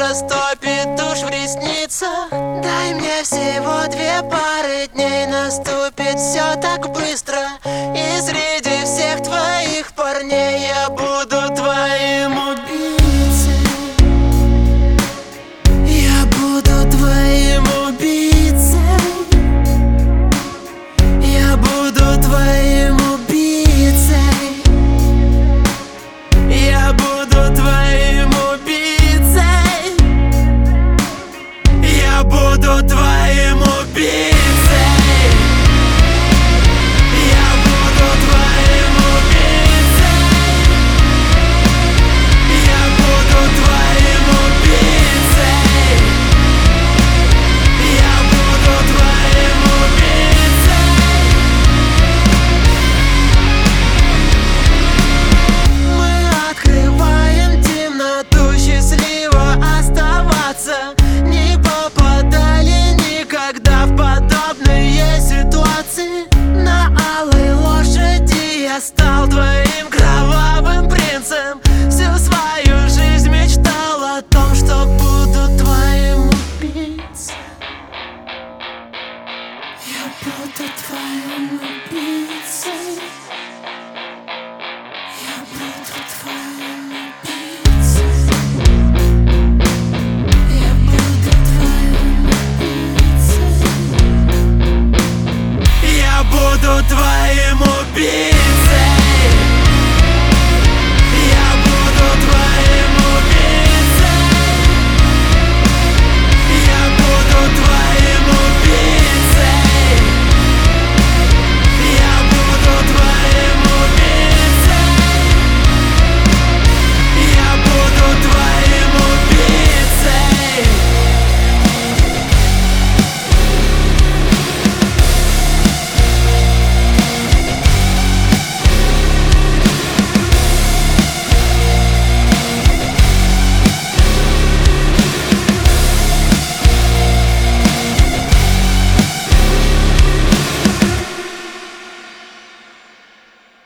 растопит тушь в ресницах. Дай мне всего 2 пары дней, наступит все так быстро. И среди всех твоих парней я буду твоим убийцей. Я буду твоим убийцей. Я буду твоим убийцей. Я буду твоим убийцей. Я буду твоим убийцей. Не попадали никогда в подобные ситуации. На алой лошади я стал твоим кровавым принцем. Всю свою жизнь мечтал о том, что буду твоим убийцей. Я буду твоим убийцей. Я буду твоим убийцей. Я буду твоим